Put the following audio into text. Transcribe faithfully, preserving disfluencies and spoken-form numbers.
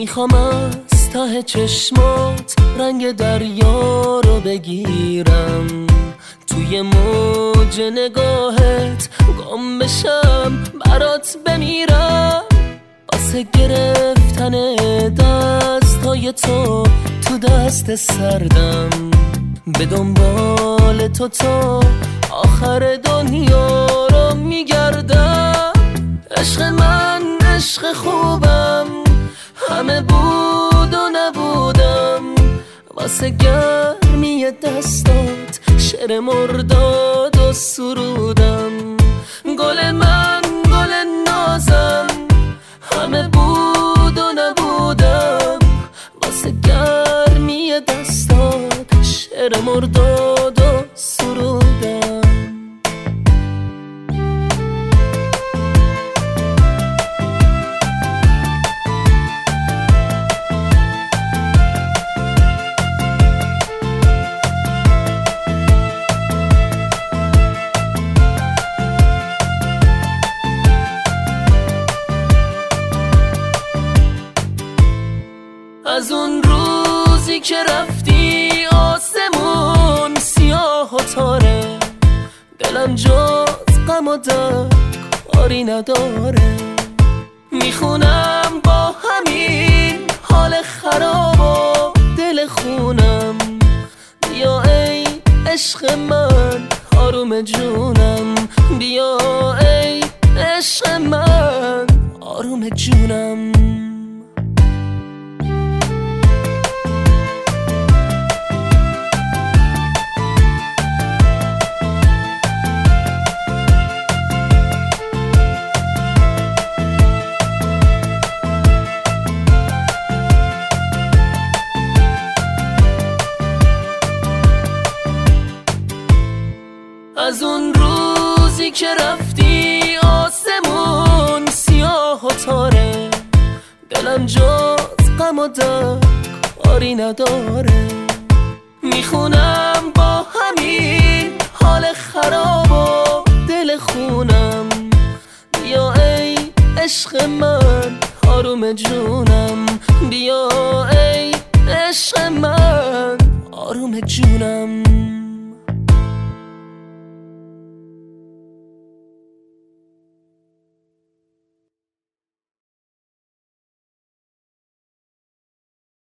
میخوام از ته چشمات رنگ دریا رو بگیرم، توی موج نگاهت گم بشم، برات بمیرم، واسه گرفتن دستای تو تو دست سردم، به دنبال تو تا آخر دنیا رو میگردم. عشق من عشق خوبم، همه بود و نبودم، واسه گرمی دستات شعر مرداد و سرودم. گل من گل نازم، همه بود و نبودم، واسه گرمی دستات شعر مرداد و سرودم. از اون روزی که رفتی آسمون سیاه و تاره، دلم جز غم و درد کاری نداره. میخونم با همین حال خراب و دل خونم، بیا ای عشق من آروم جونم، بیا ای عشق من آروم جونم. از اون روزی که رفتی آسمون سیاه و تاره، دلم جز غم و درد کاری نداره. میخونم با همین حال خراب و دل خونم، بیا ای عشق من آروم جونم، بیا ای عشق من آروم جونم.